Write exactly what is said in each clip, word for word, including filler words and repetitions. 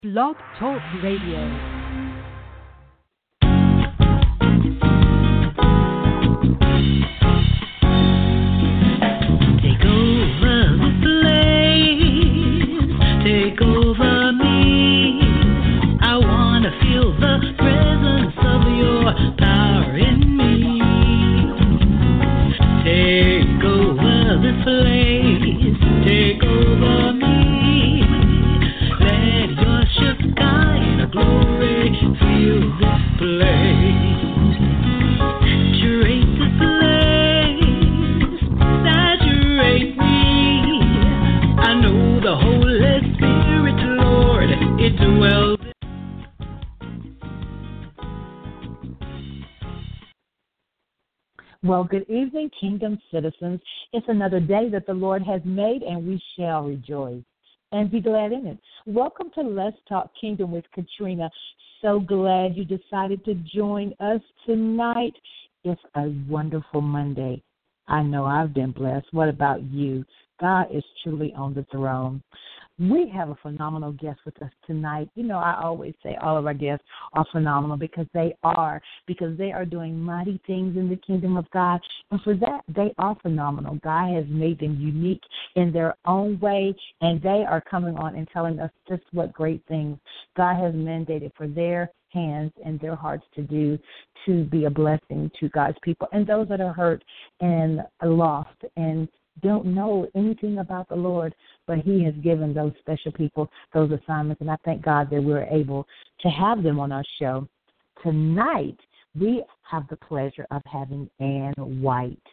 Blog Talk Radio. Take over the place, take over me. I want to feel the presence of your power in me. Take over this place, take over me. Let your Shekinah glory fill this place. Saturate this place, saturate me. I know the Holy Spirit, Lord, it dwells. Well, good evening, Kingdom citizens. It's another day that the Lord has made, and we shall rejoice and be glad in it. Welcome to Let's Talk Kingdom with Katrina. So glad you decided to join us tonight. It's a wonderful Monday. I know I've been blessed. What about you? God is truly on the throne. We have a phenomenal guest with us tonight. You know, I always say all of our guests are phenomenal because they are, because they are doing mighty things in the kingdom of God. And for that, they are phenomenal. God has made them unique in their own way, and they are coming on and telling us just what great things God has mandated for their hands and their hearts to do to be a blessing to God's people and those that are hurt and lost and don't know anything about the Lord, but He has given those special people those assignments, and I thank God that we're able to have them on our show. Tonight, we have the pleasure of having Ann White.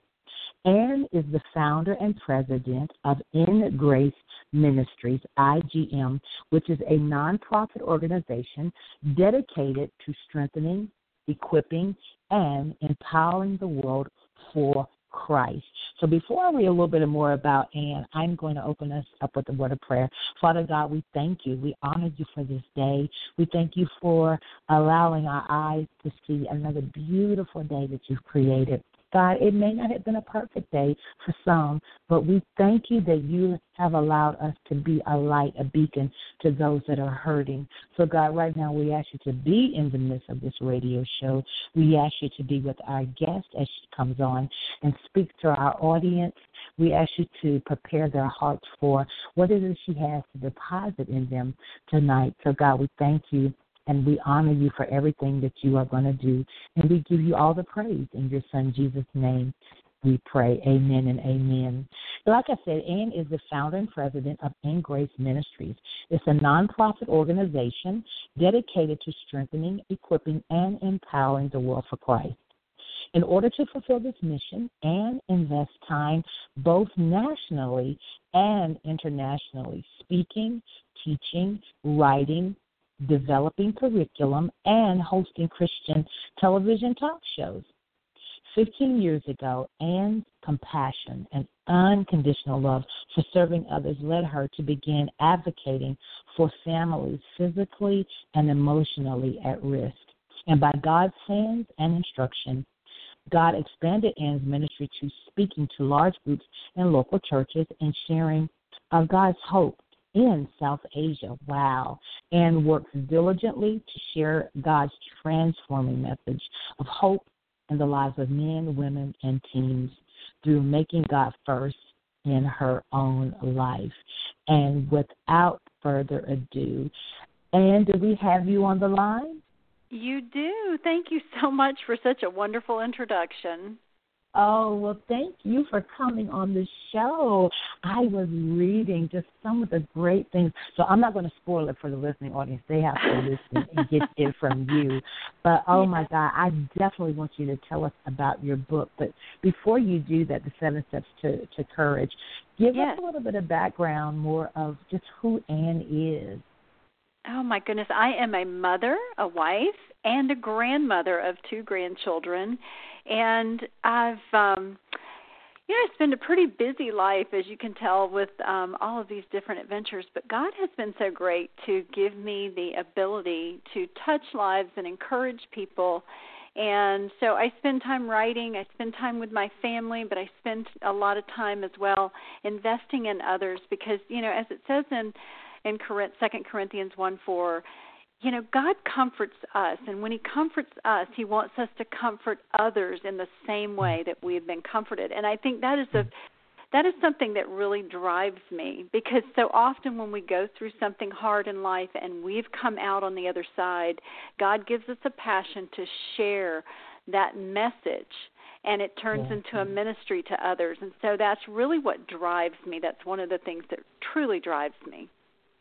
Ann is the founder and president of In Grace Ministries, I G M, which is a nonprofit organization dedicated to strengthening, equipping, and empowering the world for Christ. So before I read a little bit more about Ann, I'm going to open us up with a word of prayer. Father God, we thank you. We honor you for this day. We thank you for allowing our eyes to see another beautiful day that you've created. God, it may not have been a perfect day for some, but we thank you that you have allowed us to be a light, a beacon to those that are hurting. So, God, right now we ask you to be in the midst of this radio show. We ask you to be with our guest as she comes on and speak to our audience. We ask you to prepare their hearts for what it is she has to deposit in them tonight. So, God, we thank you. And we honor you for everything that you are going to do. And we give you all the praise. In your Son, Jesus' name, we pray. Amen and amen. Like I said, Ann is the founder and president of In Grace Ministries. It's a nonprofit organization dedicated to strengthening, equipping, and empowering the world for Christ. In order to fulfill this mission, Ann invests time both nationally and internationally, speaking, teaching, writing, developing curriculum, and hosting Christian television talk shows. Fifteen years ago, Ann's compassion and unconditional love for serving others led her to begin advocating for families physically and emotionally at risk. And by God's hands and instruction, God expanded Ann's ministry to speaking to large groups in local churches and sharing of God's hope in South Asia. Wow. And works diligently to share God's transforming message of hope in the lives of men, women, and teens through making God first in her own life. And without further ado, Ann, do we have you on the line? You do. Thank you so much for such a wonderful introduction. Oh, well, thank you for coming on the show. I was reading just some of the great things. So I'm not going to spoil it for the listening audience. They have to listen and get it from you. But, oh, yeah. My God, I definitely want you to tell us about your book. But before you do that, the seven steps to, to courage, give yes. us a little bit of background more of just who Ann is. Oh, my goodness. I am a mother, a wife, and a grandmother of two grandchildren. And I've, um, you know, it's been a pretty busy life, as you can tell, with um, all of these different adventures. But God has been so great to give me the ability to touch lives and encourage people. And so I spend time writing. I spend time with my family, but I spend a lot of time as well investing in others because, you know, as it says in in Second Corinthians one four, you know, God comforts us, and when he comforts us, he wants us to comfort others in the same way that we have been comforted. And I think that is a that is something that really drives me, because so often when we go through something hard in life and we've come out on the other side, God gives us a passion to share that message, and it turns yeah. into a ministry to others. And so that's really what drives me. That's one of the things that truly drives me.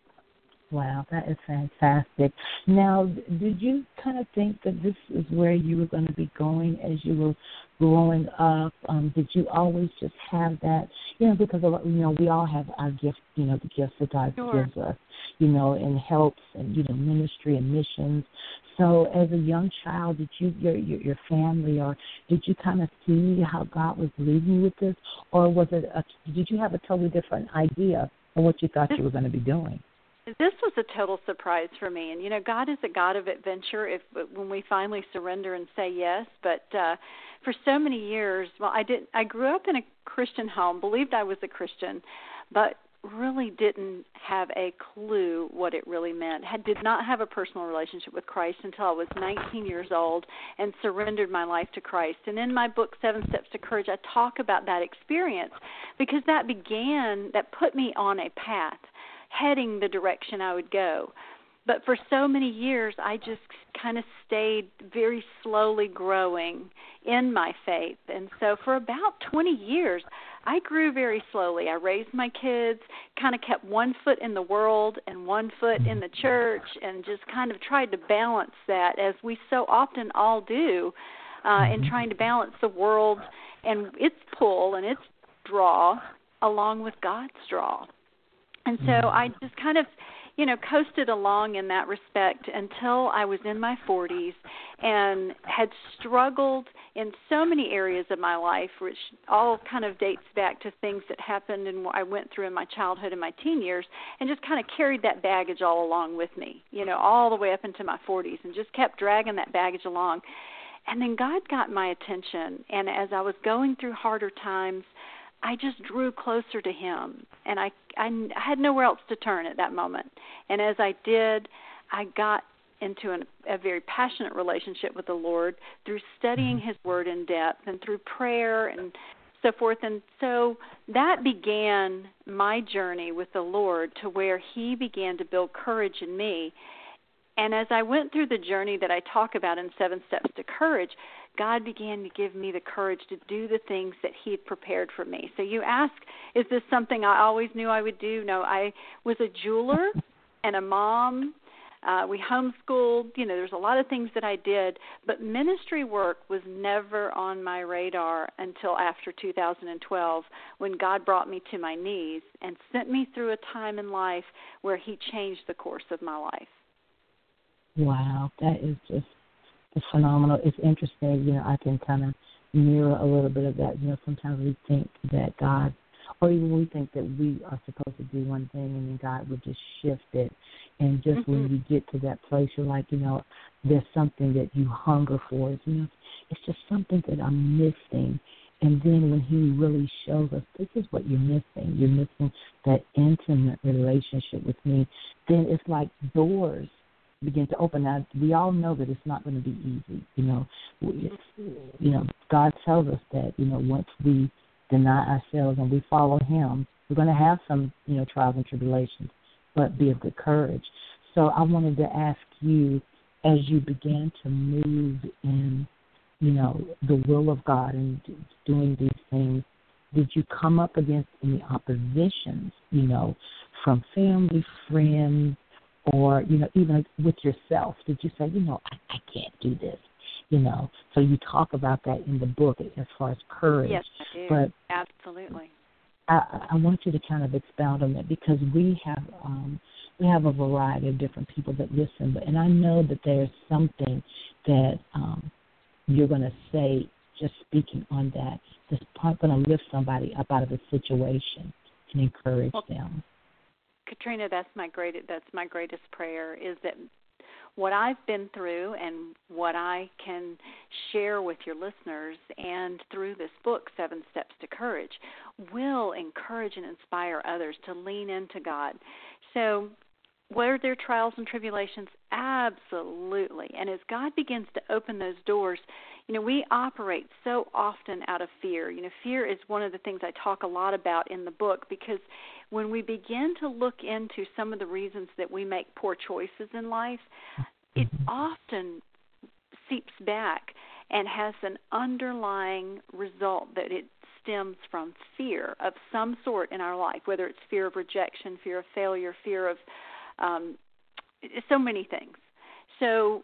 Wow, that is fantastic. Now, did you kind of think that this is where you were going to be going as you were growing up? Um, did you always just have that? You know, because, you know, we all have our gifts, you know, the gifts that God sure. gives us, you know, and helps and, you know, ministry and missions. So as a young child, did you, your, your, your family, or did you kind of see how God was leading you with this? Or was it, a, did you have a totally different idea of what you thought you were going to be doing? This was a total surprise for me. And, you know, God is a God of adventure if when we finally surrender and say yes. But uh, for so many years, well, I did. I grew up in a Christian home, believed I was a Christian, but really didn't have a clue what it really meant. Had did not have a personal relationship with Christ until I was nineteen years old and surrendered my life to Christ. And in my book, Seven Steps to Courage, I talk about that experience, because that began, that put me on a path heading the direction I would go. But for so many years, I just kind of stayed very slowly growing in my faith. And so for about twenty years, I grew very slowly. I raised my kids, kind of kept one foot in the world and one foot in the church, and just kind of tried to balance that, as we so often all do, uh, in trying to balance the world and its pull and its draw along with God's draw. And so I just kind of, you know, coasted along in that respect until I was in my forties and had struggled in so many areas of my life, which all kind of dates back to things that happened and I went through in my childhood and my teen years, and just kind of carried that baggage all along with me, you know, all the way up into my forties, and just kept dragging that baggage along. And then God got my attention, and as I was going through harder times, I just drew closer to him, and I, I, I had nowhere else to turn at that moment. And as I did, I got into an, a very passionate relationship with the Lord through studying his word in depth and through prayer and so forth. And so that began my journey with the Lord, to where he began to build courage in me. And as I went through the journey that I talk about in Seven Steps to Courage, God began to give me the courage to do the things that he had prepared for me. So you ask, is this something I always knew I would do? No, I was a jeweler and a mom. Uh, we homeschooled. You know, there's a lot of things that I did, but ministry work was never on my radar until after two thousand twelve, when God brought me to my knees and sent me through a time in life where he changed the course of my life. Wow, that is just it's phenomenal. It's interesting. You know, I can kind of mirror a little bit of that. You know, sometimes we think that God, or even we think that we are supposed to do one thing, and then God would just shift it. And just mm-hmm. when you get to that place, you're like, you know, there's something that you hunger for. You know, it's just something that I'm missing. And then when he really shows us, this is what you're missing. You're missing that intimate relationship with me. Then it's like doors begin to open. Now, we all know that it's not going to be easy. You know, we, you know, God tells us that, you know, once we deny ourselves and we follow him, we're going to have some, you know, trials and tribulations, but be of good courage. So I wanted to ask you, as you began to move in, you know, the will of God and doing these things, did you come up against any oppositions, you know, from family, friends, or, you know, even with yourself? Did you say, you know, I, I can't do this, you know? So you talk about that in the book as far as courage. Yes, I do. But absolutely. I, I want you to kind of expound on that, because we have um, we have a variety of different people that listen, but and I know that there's something that um, you're going to say, just speaking on that, that's going to lift somebody up out of a situation and encourage well, them. Katrina, that's my great that's my greatest prayer, is that what I've been through and what I can share with your listeners and through this book, Seven Steps to Courage, will encourage and inspire others to lean into God. So were there trials and tribulations? Absolutely. And as God begins to open those doors, you know, we operate so often out of fear. You know, fear is one of the things I talk a lot about in the book, because when we begin to look into some of the reasons that we make poor choices in life, it often seeps back and has an underlying result that it stems from fear of some sort in our life, whether it's fear of rejection, fear of failure, fear of um, so many things. So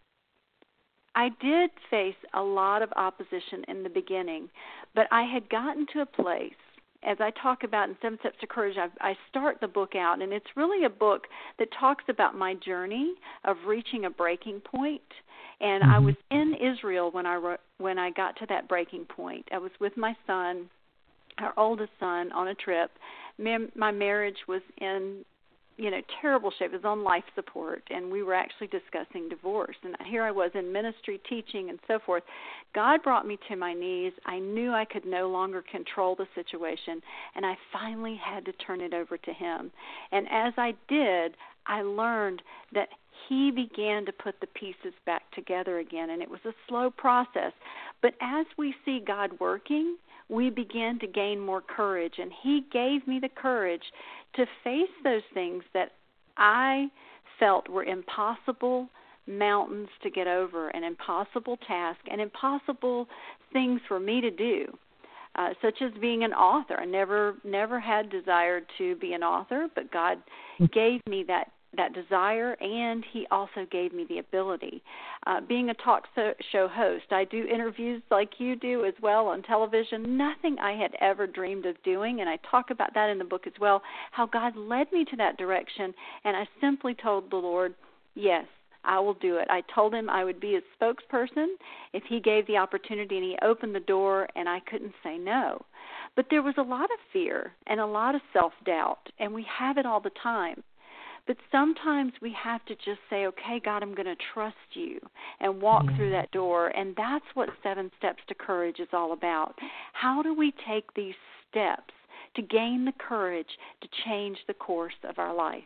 I did face a lot of opposition in the beginning, but I had gotten to a place, as I talk about in Seven Steps to Courage, I, I start the book out, and it's really a book that talks about my journey of reaching a breaking point. And mm-hmm. I was in Israel when I when I got to that breaking point. I was with my son, our oldest son, on a trip. My marriage was in, you know, terrible shape. It was on life support, and we were actually discussing divorce. And here I was in ministry, teaching, and so forth. God brought me to my knees. I knew I could no longer control the situation, and I finally had to turn it over to Him. And as I did, I learned that He began to put the pieces back together again, and it was a slow process. But as we see God working, we began to gain more courage, and He gave me the courage to face those things that I felt were impossible mountains to get over, an impossible task, and impossible things for me to do, uh, such as being an author. I never never had desired to be an author, but God gave me that that desire, and He also gave me the ability. Uh, being a talk so, show host, I do interviews like you do as well on television, nothing I had ever dreamed of doing, and I talk about that in the book as well, how God led me to that direction, and I simply told the Lord, yes, I will do it. I told Him I would be His spokesperson if He gave the opportunity, and He opened the door, and I couldn't say no. But there was a lot of fear and a lot of self-doubt, and we have it all the time. But sometimes we have to just say, okay, God, I'm going to trust You, and walk yeah. through that door. And that's what Seven Steps to Courage is all about. How do we take these steps to gain the courage to change the course of our life?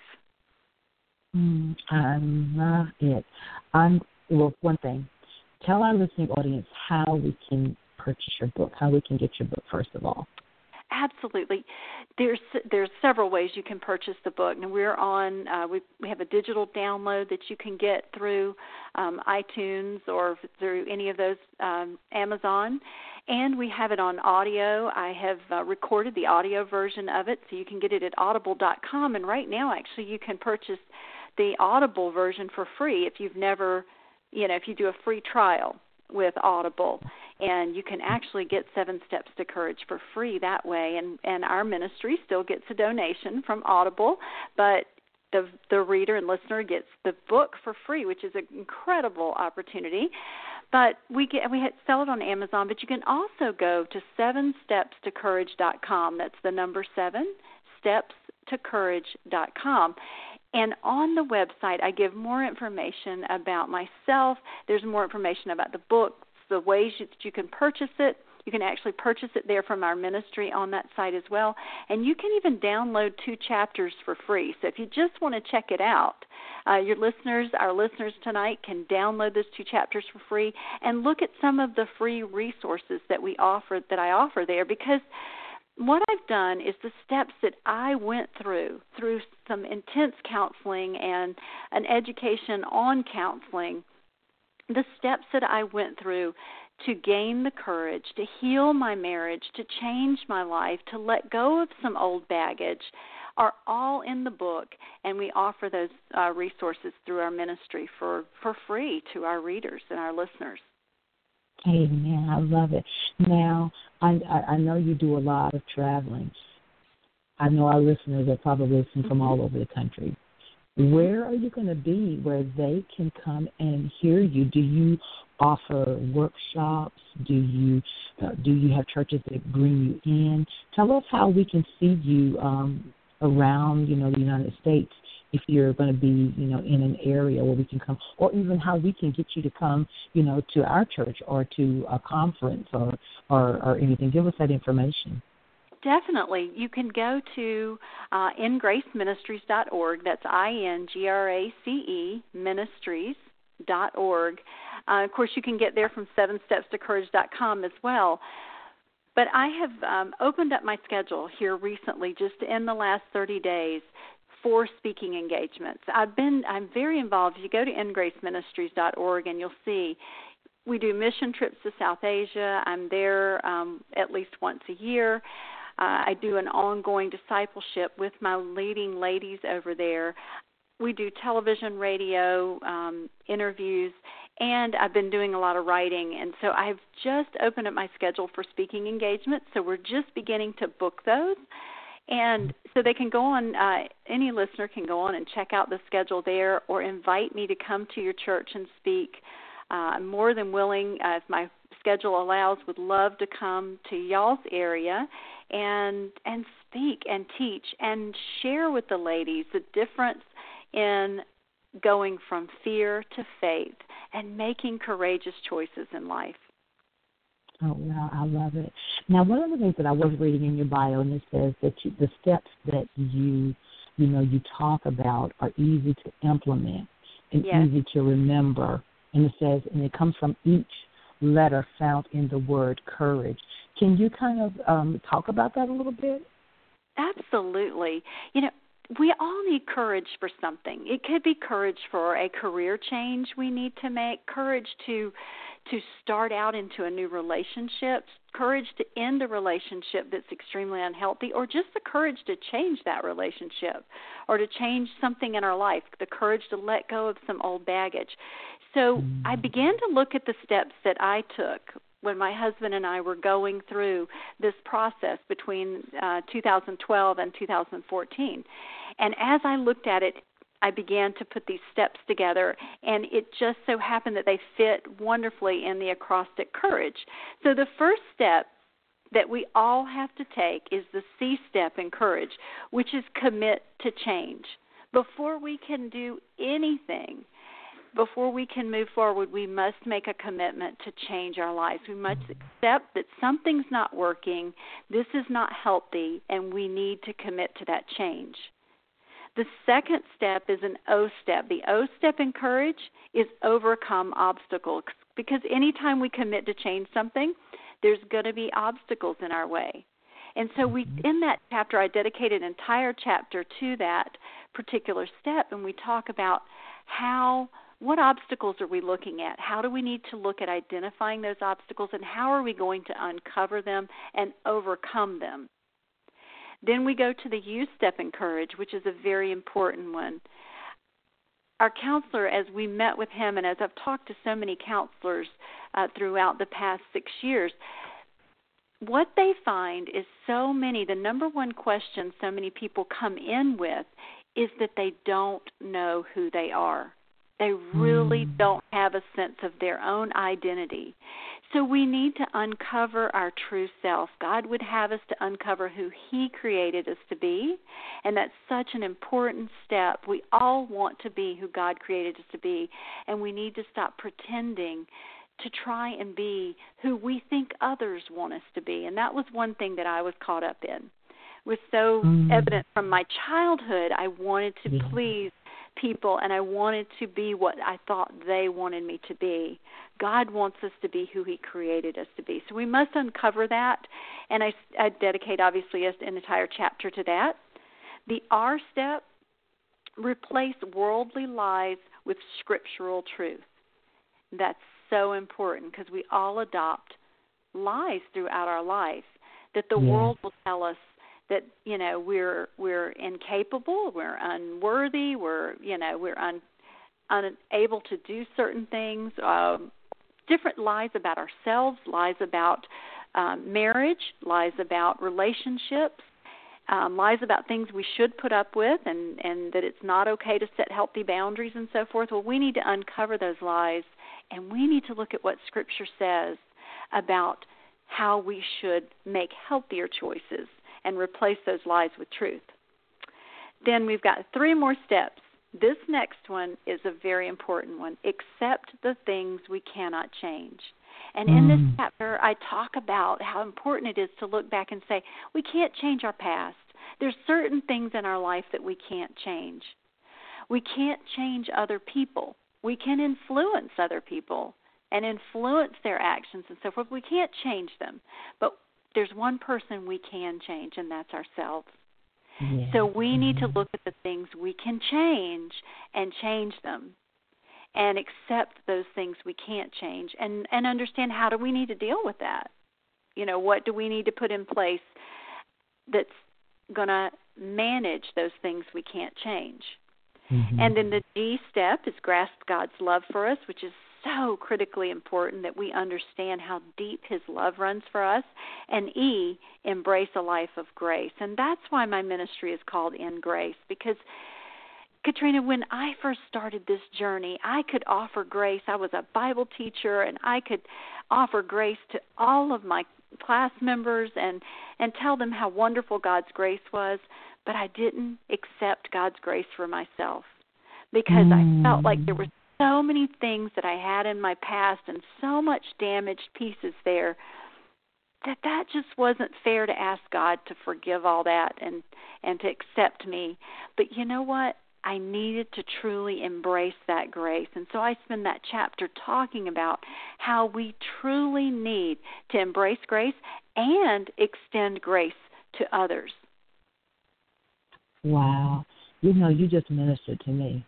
Mm, I love it. I'm, well, one thing, tell our listening audience how we can purchase your book, how we can get your book, first of all. Absolutely. There's there's several ways you can purchase the book. And we're on, uh, we, we have a digital download that you can get through um, iTunes or through any of those, um, Amazon. And we have it on audio. I have uh, recorded the audio version of it, so you can get it at audible dot com. And right now, actually, you can purchase the Audible version for free if you've never, you know, if you do a free trial with Audible, and you can actually get Seven Steps to Courage for free that way, and, and our ministry still gets a donation from Audible, but the the reader and listener gets the book for free, which is an incredible opportunity. But we get we sell it on Amazon, but you can also go to seven steps to courage dot com. That's the number seven, steps to courage dot com. And on the website, I give more information about myself. There's more information about the book, the ways that you can purchase it. You can actually purchase it there from our ministry on that site as well. And you can even download two chapters for free. So if you just want to check it out, uh, your listeners, our listeners tonight can download those two chapters for free and look at some of the free resources that we offer, that I offer there, because what I've done is the steps that I went through, through some intense counseling and an education on counseling, the steps that I went through to gain the courage, to heal my marriage, to change my life, to let go of some old baggage, are all in the book, and we offer those uh, resources through our ministry for, for free to our readers and our listeners. Amen. I love it. Now, I, I know you do a lot of traveling. I know our listeners are probably listening from all over the country. Where are you going to be where they can come and hear you? Do you offer workshops? Do you uh, do you have churches that bring you in? Tell us how we can see you um, around, you know, the United States, if you're going to be, you know, in an area where we can come, or even how we can get you to come, you know, to our church or to a conference or, or, or anything. Give us that information. definitely. You can go to uh, in grace ministries dot org. That's I N G R A C E ministries dot org. Uh, of course, you can get there from seven steps to courage dot com as well. But I have um, opened up my schedule here recently, just in the last thirty days, for speaking engagements. I've been, I'm very involved. If you go to in grace ministries dot org, and you'll see we do mission trips to South Asia. I'm there um, at least once a year. Uh, I do an ongoing discipleship with my leading ladies over there. We do television, radio, um, interviews, and I've been doing a lot of writing. And so I've just opened up my schedule for speaking engagements, so we're just beginning to book those. And so they can go on, uh, any listener can go on and check out the schedule there, or invite me to come to your church and speak. Uh, I'm more than willing, uh, if my schedule allows, would love to come to y'all's area and and speak and teach and share with the ladies the difference in going from fear to faith and making courageous choices in life. Oh, wow, I love it. Now, one of the things that I was reading in your bio, and it says that you, the steps that you, you know, you talk about are easy to implement and Yes. easy to remember. And it says, and it comes from each letter found in the word courage. Can you kind of um, talk about that a little bit? Absolutely. You know, we all need courage for something. It could be courage for a career change we need to make, courage to to start out into a new relationship, courage to end a relationship that's extremely unhealthy, or just the courage to change that relationship or to change something in our life, the courage to let go of some old baggage. So I began to look at the steps that I took when my husband and I were going through this process between uh, two thousand twelve and two thousand fourteen. And as I looked at it, I began to put these steps together, and it just so happened that they fit wonderfully in the acrostic courage. So the first step that we all have to take is the C step in courage, which is commit to change. Before we can do anything, before we can move forward, we must make a commitment to change our lives. We must accept that something's not working, this is not healthy, and we need to commit to that change. The second step is an O step. The O step in courage is overcome obstacles, because anytime we commit to change something, there's going to be obstacles in our way. And so we, in that chapter, I dedicated an entire chapter to that particular step, and we talk about how, what obstacles are we looking at? How do we need to look at identifying those obstacles, and how are we going to uncover them and overcome them? Then we go to the U step in courage, which is a very important one. Our counselor, as we met with him, and as I've talked to so many counselors uh, throughout the past six years, what they find is so many, the number one question so many people come in with is that they don't know who they are. They really mm. don't have a sense of their own identity. So we need to uncover our true self. God would have us to uncover who He created us to be, and that's such an important step. We all want to be who God created us to be, and we need to stop pretending to try and be who we think others want us to be. And that was one thing that I was caught up in. It was so mm. evident from my childhood. I wanted to yeah. please people, and I wanted to be what I thought they wanted me to be. God wants us to be who He created us to be. So we must uncover that, and I, I dedicate, obviously, an entire chapter to that. The R step, replace worldly lies with scriptural truth. That's so important, because we all adopt lies throughout our life, that the yeah. world will tell us that, you know, we're we're incapable, we're unworthy, we're, you know, we're un, unable to do certain things, um, different lies about ourselves, lies about um, marriage, lies about relationships, um, lies about things we should put up with, and, and that it's not okay to set healthy boundaries and so forth. Well, we need to uncover those lies, and we need to look at what Scripture says about how we should make healthier choices and replace those lies with truth. Then we've got three more steps. This next one is a very important one. Accept the things we cannot change. And mm. in this chapter, I talk about how important it is to look back and say, we can't change our past. There's certain things in our life that we can't change. We can't change other people. We can influence other people and influence their actions and so forth. We can't change them. But there's one person we can change, and that's ourselves. Yeah. So we need to look at the things we can change and change them and accept those things we can't change and, and understand how do we need to deal with that. You know, what do we need to put in place that's going to manage those things we can't change. Mm-hmm. And then the G step is grasp God's love for us, which is so critically important that we understand how deep his love runs for us. And E, embrace a life of grace. And that's why my ministry is called In Grace, because Katrina, when I first started this journey, I could offer grace. I was a Bible teacher, and I could offer grace to all of my class members and, and tell them how wonderful God's grace was, but I didn't accept God's grace for myself because mm. I felt like there were so many things that I had in my past and so much damaged pieces there that that just wasn't fair to ask God to forgive all that and, and to accept me. But you know what? I needed to truly embrace that grace. And so I spend that chapter talking about how we truly need to embrace grace and extend grace to others. Wow. You know, you just ministered to me.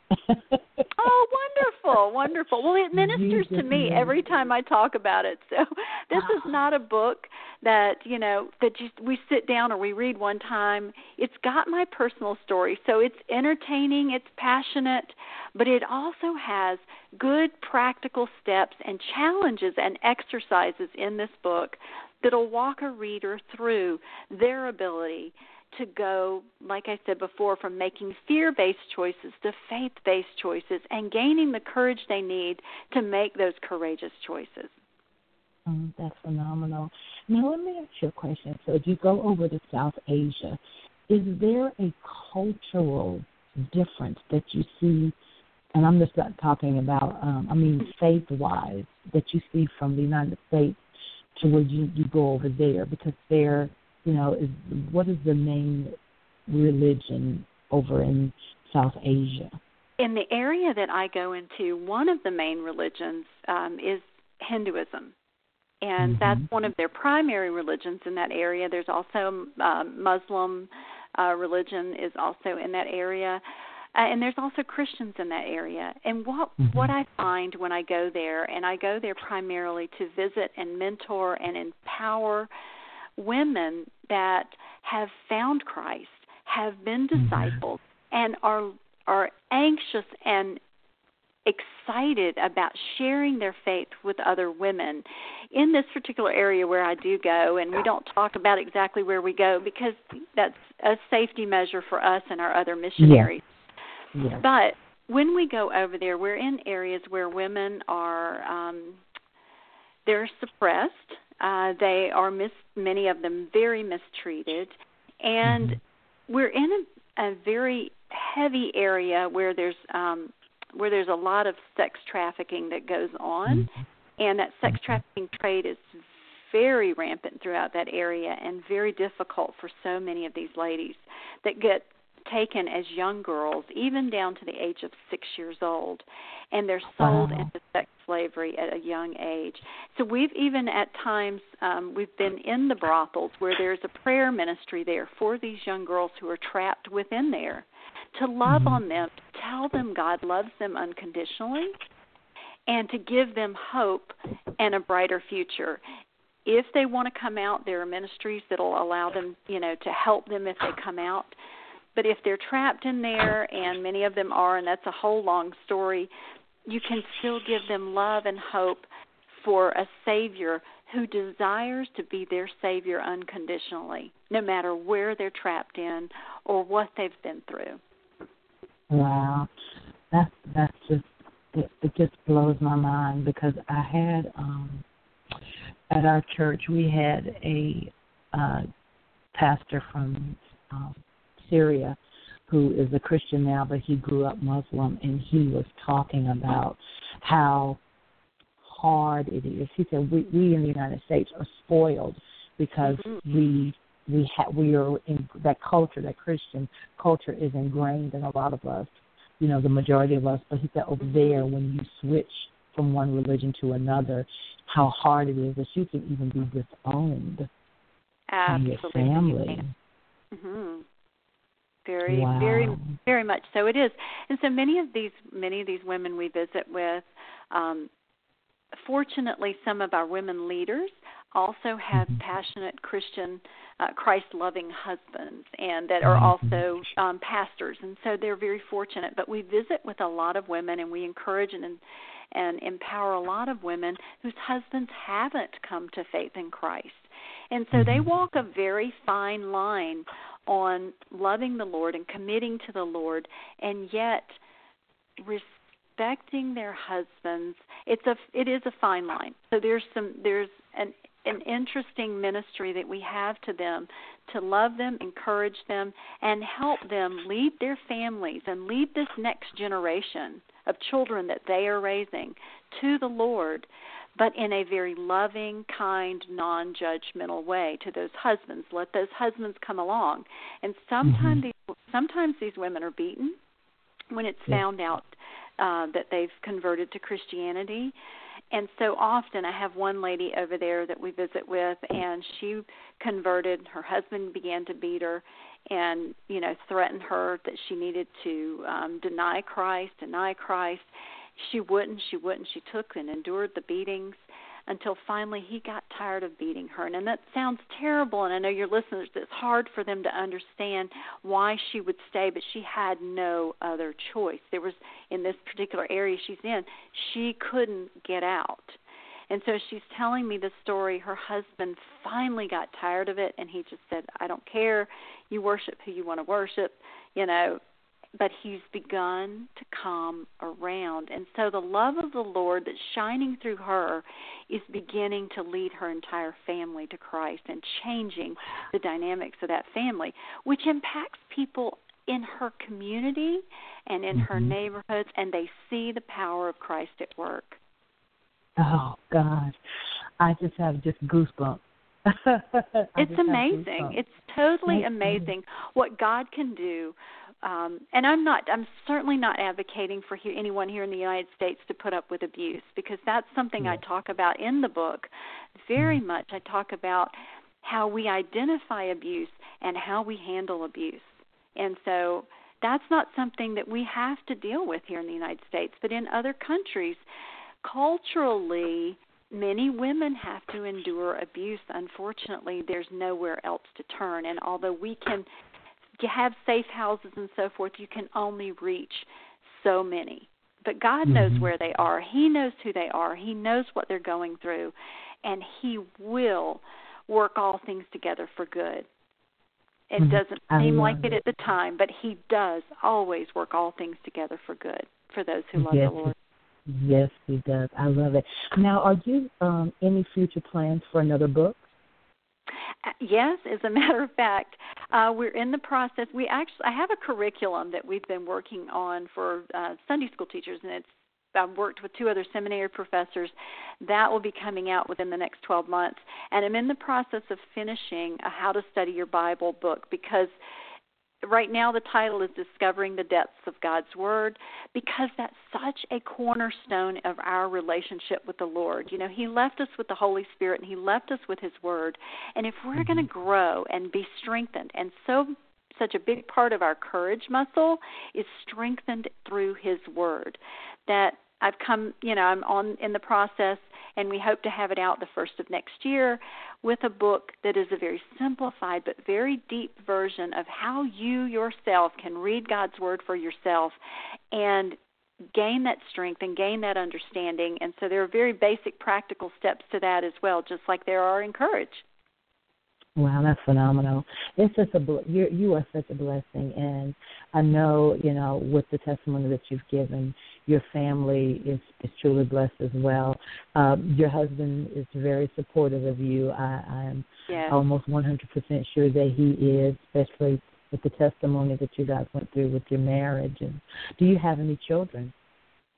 Oh, wonderful, wonderful. Well, it ministers to me every time I talk about it. So this is not a book that, you know, that just we sit down or we read one time. It's got my personal story. So it's entertaining, it's passionate, but it also has good practical steps and challenges and exercises in this book that'll walk a reader through their ability to go, like I said before, from making fear-based choices to faith-based choices and gaining the courage they need to make those courageous choices. Mm, that's phenomenal. Now, let me ask you a question. So if you go over to South Asia, is there a cultural difference that you see, and I'm just not talking about, um, I mean, faith-wise, that you see from the United States to where you, you go over there? Because they're You know, is what is the main religion over in South Asia? In the area that I go into, one of the main religions um, is Hinduism. And mm-hmm. that's one of their primary religions in that area. There's also um, Muslim uh, religion is also in that area. Uh, and there's also Christians in that area. And what mm-hmm. what I find when I go there, and I go there primarily to visit and mentor and empower women that have found Christ, have been discipled, and are are anxious and excited about sharing their faith with other women in this particular area where I do go. And we don't talk about exactly where we go because that's a safety measure for us and our other missionaries. Yeah. Yeah. But when we go over there, we're in areas where women are um, they're suppressed. Uh, they are, mis- many of them, very mistreated. And mm-hmm. we're in a, a very heavy area where there's um, where there's a lot of sex trafficking that goes on. Mm-hmm. And that sex trafficking trade is very rampant throughout that area and very difficult for so many of these ladies that get taken as young girls, even down to the age of six years old, and they're sold wow. into sex slavery at a young age. So we've even at times, um, we've been in the brothels where there's a prayer ministry there for these young girls who are trapped within there, to love mm-hmm. on them, to tell them God loves them unconditionally, and to give them hope and a brighter future. If they want to come out, there are ministries that will allow them, you know, to help them if they come out. But if they're trapped in there, and many of them are, and that's a whole long story, you can still give them love and hope for a Savior who desires to be their Savior unconditionally, no matter where they're trapped in or what they've been through. Wow. That's, that's just, it, it just blows my mind because I had, um, at our church, we had a uh, pastor from um, Syria, who is a Christian now, but he grew up Muslim, and he was talking about how hard it is. He said we, we in the United States are spoiled because mm-hmm. we we ha- we are in that culture, that Christian culture is ingrained in a lot of us, you know, the majority of us. But he said over there, when you switch from one religion to another, how hard it is that you can even be disowned Absolutely. from your family. Mm-hmm. Very, wow. very, very much so it is. And so many of these, many of these women we visit with, um, fortunately, some of our women leaders also have mm-hmm. passionate Christian, uh, Christ-loving husbands, and that are also um, pastors. And so they're very fortunate. But we visit with a lot of women, and we encourage and and empower a lot of women whose husbands haven't come to faith in Christ. And so they walk a very fine line on loving the Lord and committing to the Lord, and yet respecting their husbands. It's a it is a fine line. So there's some there's an an interesting ministry that we have to them, to love them, encourage them, and help them lead their families and lead this next generation of children that they are raising to the Lord, but in a very loving, kind, non-judgmental way to those husbands. Let those husbands come along. And sometimes, mm-hmm. these, sometimes these women are beaten when it's yeah. found out uh, that they've converted to Christianity. And so often I have one lady over there that we visit with, and she converted. Her husband began to beat her and, you know, threatened her that she needed to um, deny Christ, deny Christ. She wouldn't, she wouldn't. She took and endured the beatings until finally he got tired of beating her. And, and that sounds terrible, and I know your listeners, it's hard for them to understand why she would stay, but she had no other choice. There was, in this particular area she's in, she couldn't get out. And so she's telling me the story. Her husband finally got tired of it, and he just said, I don't care. You worship who you want to worship, you know. But he's begun to come around. And so the love of the Lord that's shining through her is beginning to lead her entire family to Christ and changing the dynamics of that family, which impacts people in her community and in mm-hmm. her neighborhoods, and they see the power of Christ at work. Oh, gosh. I just have just goosebumps. It's amazing. It's totally amazing what God can do. Um, and I'm not, I'm certainly not advocating for he, anyone here in the United States to put up with abuse, because that's something yeah. I talk about in the book very much. I talk about how we identify abuse and how we handle abuse. And so that's not something that we have to deal with here in the United States, but in other countries, culturally, many women have to endure abuse. Unfortunately, there's nowhere else to turn. And although we can have safe houses and so forth, you can only reach so many. But God mm-hmm. knows where they are. He knows who they are. He knows what they're going through. And He will work all things together for good. It mm-hmm. doesn't seem like it at the time, but He does always work all things together for good for those who love yes. the Lord. Yes, He does. I love it. Now, are you um, any future plans for another book? Yes, as a matter of fact, uh, we're in the process. We actually, I have a curriculum that we've been working on for uh, Sunday school teachers, and it's I've worked with two other seminary professors. That will be coming out within the next twelve months, and I'm in the process of finishing a How to Study Your Bible book, because right now the title is Discovering the Depths of God's Word, because that's such a cornerstone of our relationship with the Lord. You know, He left us with the Holy Spirit, and He left us with His Word. And if we're going to grow and be strengthened, and so such a big part of our courage muscle is strengthened through His Word, that I've come, you know, I'm on in the process, and we hope to have it out the first of next year with a book that is a very simplified but very deep version of how you yourself can read God's Word for yourself and gain that strength and gain that understanding. And so there are very basic practical steps to that as well, just like there are in Courage. Wow, that's phenomenal. It's just a you you are such a blessing, and I know, you know, with the testimony that you've given, your family is, is truly blessed as well. Um, your husband is very supportive of you. I, I'm yes. almost one hundred percent sure that he is, especially with the testimony that you guys went through with your marriage. And do you have any children?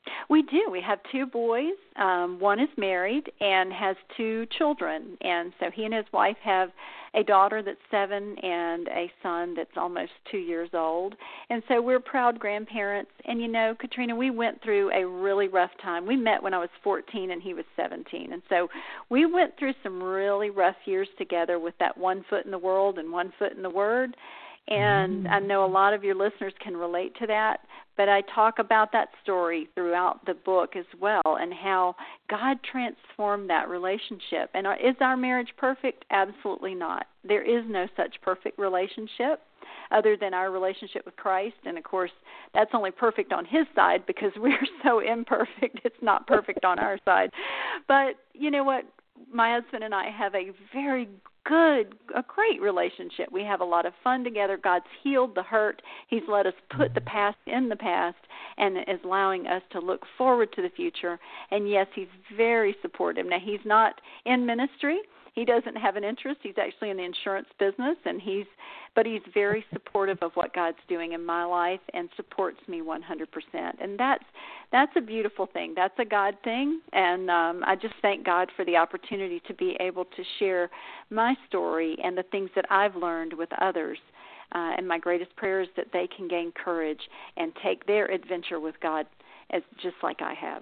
We do. We have two boys. Um, one is married and has two children. And so he and his wife have a daughter that's seven and a son that's almost two years old. And so we're proud grandparents. And, you know, Katrina, we went through a really rough time. We met when I was fourteen and he was seventeen. And so we went through some really rough years together with that one foot in the world and one foot in the Word. And I know a lot of your listeners can relate to that, but I talk about that story throughout the book as well and how God transformed that relationship. And is our marriage perfect? Absolutely not. There is no such perfect relationship other than our relationship with Christ. And, of course, that's only perfect on his side because we're so imperfect. It's not perfect on our side. But you know what? My husband and I have a very good, a great relationship. We have a lot of fun together. God's healed the hurt. He's let us put the past in the past and is allowing us to look forward to the future. And, yes, he's very supportive. Now, he's not in ministry. He doesn't have an interest. He's actually in the insurance business, and he's, but he's very supportive of what God's doing in my life and supports me one hundred percent. And that's that's a beautiful thing. That's a God thing, and um, I just thank God for the opportunity to be able to share my story and the things that I've learned with others. Uh, and my greatest prayer is that they can gain courage and take their adventure with God as just like I have.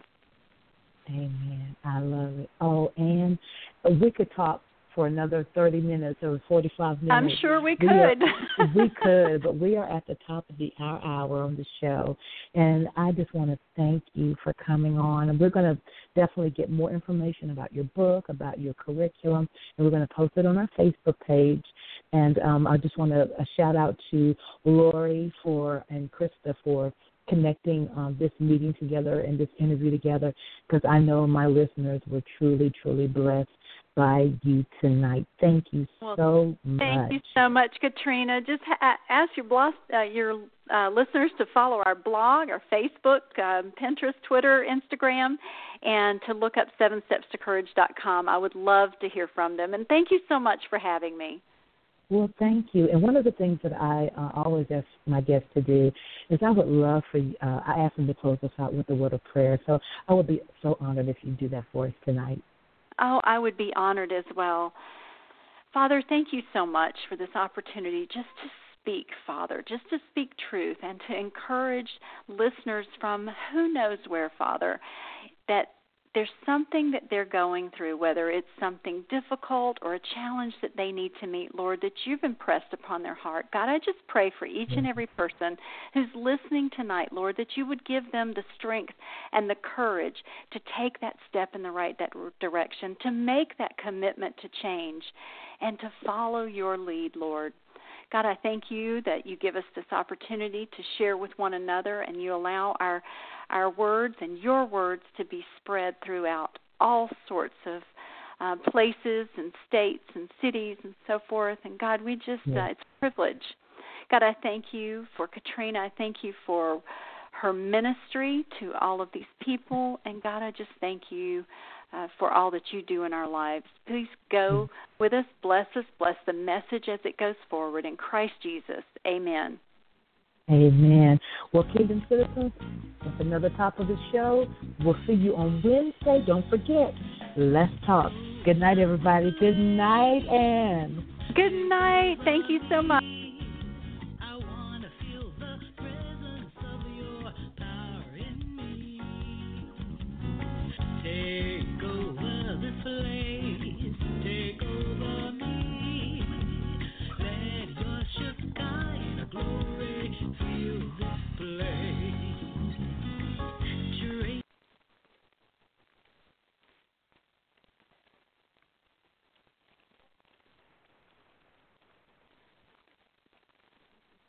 Amen. I love it. Oh, and we could talk for another thirty minutes or forty-five minutes. I'm sure we could. We, are, we could, but we are at the top of the our hour on the show. And I just want to thank you for coming on. And we're going to definitely get more information about your book, about your curriculum, and we're going to post it on our Facebook page. And um, I just want to a shout out to Lori for and Krista for connecting um, this meeting together and this interview together, because I know my listeners were truly, truly blessed by you tonight. Thank you well, so much. Thank you so much, Katrina. Just ha- ask your, blog, uh, your uh, listeners to follow our blog, our Facebook, um, Pinterest, Twitter, Instagram, and to look up seven steps to courage dot com. I would love to hear from them. And thank you so much for having me. Well, thank you. And one of the things that I uh, always ask my guests to do is I would love for you, uh, I ask them to close us out with a word of prayer. So I would be so honored if you do that for us tonight. Oh, I would be honored as well. Father, thank you so much for this opportunity just to speak, Father, just to speak truth and to encourage listeners from who knows where, Father, that there's something that they're going through, whether it's something difficult or a challenge that they need to meet, Lord, that you've impressed upon their heart. God, I just pray for each and every person who's listening tonight, Lord, that you would give them the strength and the courage to take that step in the right that direction, to make that commitment to change and to follow your lead, Lord. God, I thank you that you give us this opportunity to share with one another, and you allow our our words and your words to be spread throughout all sorts of uh, places and states and cities and so forth. And God, we just, yeah. uh, it's a privilege. God, I thank you for Katrina. I thank you for her ministry to all of these people. And God, I just thank you uh, for all that you do in our lives. Please go with us, bless us, bless the message as it goes forward. In Christ Jesus, amen. Amen. Well, Kingdom Citizens, that's another top of the show. We'll see you on Wednesday. Don't forget, let's talk. Good night, everybody. Good night, Ann. Good night. Thank you so much.